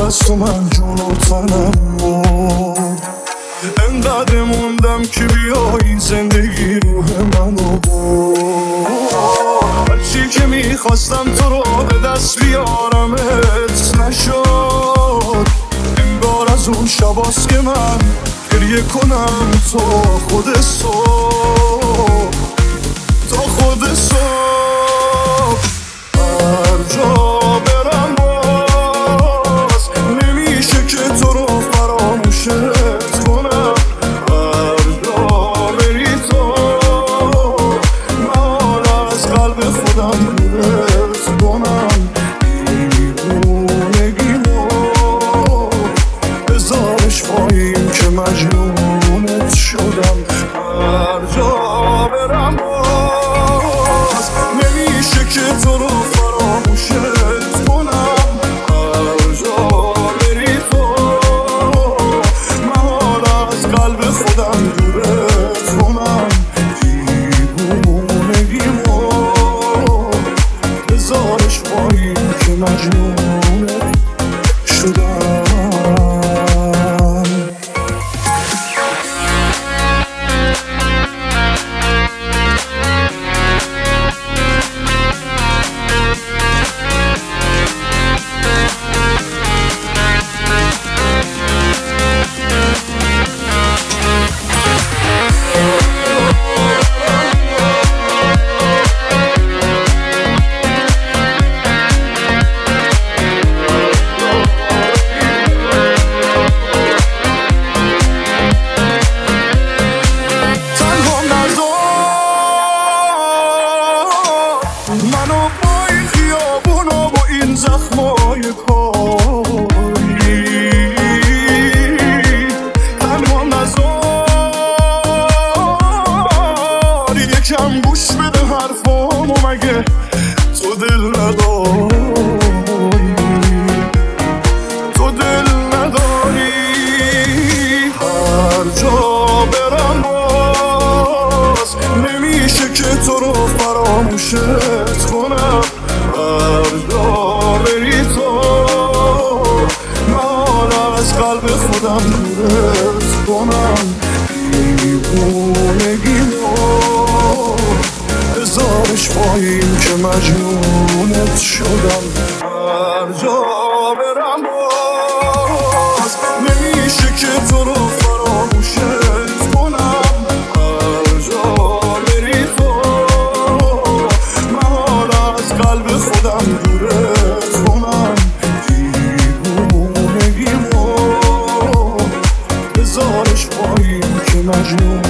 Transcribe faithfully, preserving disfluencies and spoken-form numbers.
از تو من جون و تنم مرد. انقدر موندم که بیایی زندگی روح منو برد. هرچی که میخواستم تو رو به دست بیارمت نشد. انگار از اون شباست که من گریه کنم تو خود صبح، تا خود صبح. هر جا برم باز نمیشه که تو رو فراموشت کنم. هر جا بری تو من از قلب خودم دورت کنم. دیوونگیمو بذارش پایین که مجنونت شدم. هر جا برم باز نمیشه که تو رو فراموشت کنم. هر جا بری تو من از قلب خودم دورت کنم. دیوونگیمو بذارش پایین که مجنونت شدم. منو با این خیابونا با این زخمای کاری تنها نزار. یکم گوش بده حرفامو مگه تو دل نداری، تو دل نداری. هر جا برم باز نمیشه که تو رو فراموشت کنم. هر جا بری تو من از قلب خودم دورت کنم. دیوونگیمو بذارش پایین که مجنونت شدم. هر جا برم باز نمیشه که تو رو فراموشت کنم. هر جا بری تو من از قلب خودم دورت کنم. دیوونگیمو بذارش پایین که مجنون